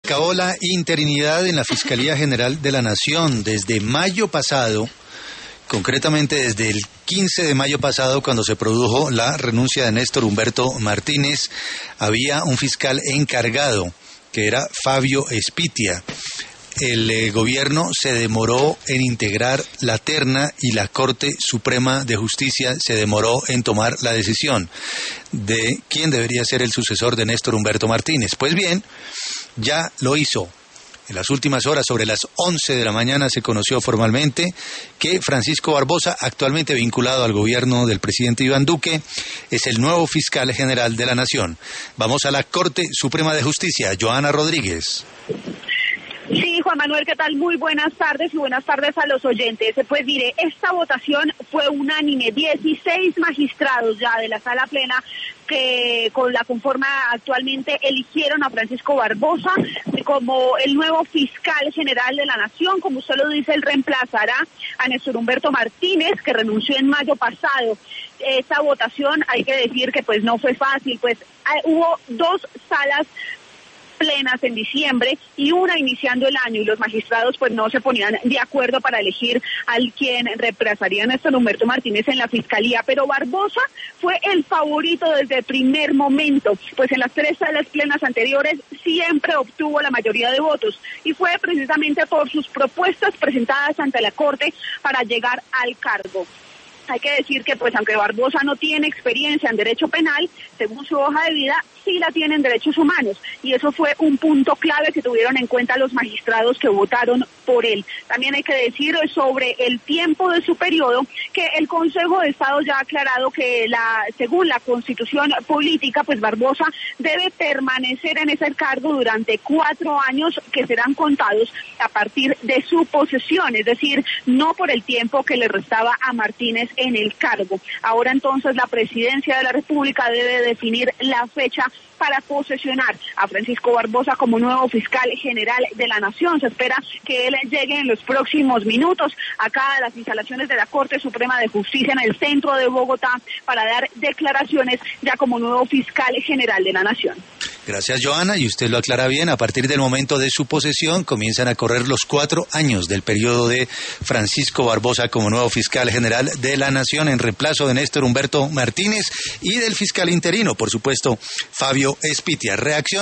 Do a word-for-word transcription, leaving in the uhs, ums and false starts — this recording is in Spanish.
acabó la interinidad en la Fiscalía General de la Nación. Desde mayo pasado, concretamente desde el quince de mayo pasado, cuando se produjo la renuncia de Néstor Humberto Martínez, había un fiscal encargado, que era Fabio Espitia. El eh, gobierno se demoró en integrar la terna y la Corte Suprema de Justicia se demoró en tomar la decisión de quién debería ser el sucesor de Néstor Humberto Martínez. Pues bien, ya lo hizo. En las últimas horas, sobre las once de la mañana, se conoció formalmente que Francisco Barbosa, actualmente vinculado al gobierno del presidente Iván Duque, es el nuevo fiscal general de la Nación. Vamos a la Corte Suprema de Justicia. Joana Rodríguez. Sí, Juan Manuel, ¿qué tal? Muy buenas tardes y buenas tardes a los oyentes. Pues mire, esta votación fue unánime. dieciséis magistrados ya de la sala plena que con la conforma actualmente eligieron a Francisco Barbosa como el nuevo fiscal general de la Nación. Como usted lo dice, él reemplazará a Néstor Humberto Martínez, que renunció en mayo pasado. Esta votación, hay que decir que pues no fue fácil, pues hubo dos salas plenas en diciembre y una iniciando el año, y los magistrados pues no se ponían de acuerdo para elegir al quien reemplazaría a Néstor Humberto Martínez en la fiscalía, pero Barbosa fue el favorito desde el primer momento, pues en las tres salas plenas anteriores siempre obtuvo la mayoría de votos, y fue precisamente por sus propuestas presentadas ante la Corte para llegar al cargo. Hay que decir que, pues, aunque Barbosa no tiene experiencia en derecho penal, según su hoja de vida, sí la tiene en derechos humanos. Y eso fue un punto clave que tuvieron en cuenta los magistrados que votaron por él. También hay que decir sobre el tiempo de su periodo, que el Consejo de Estado ya ha aclarado que, la, según la Constitución política, pues Barbosa debe permanecer en ese cargo durante cuatro años que serán contados a partir de su posesión, es decir, no por el tiempo que le restaba a Martínez en el cargo. Ahora entonces la Presidencia de la República debe definir la fecha para posesionar a Francisco Barbosa como nuevo fiscal general de la Nación. Se espera que él llegue en los próximos minutos acá a las instalaciones de la Corte Suprema de Justicia en el centro de Bogotá para dar declaraciones ya como nuevo fiscal general de la Nación. Gracias, Joana, y usted lo aclara bien. A partir del momento de su posesión comienzan a correr los cuatro años del periodo de Francisco Barbosa como nuevo fiscal general de la Nación en reemplazo de Néstor Humberto Martínez y del fiscal interino, por supuesto, Fabio Espitia. Reacción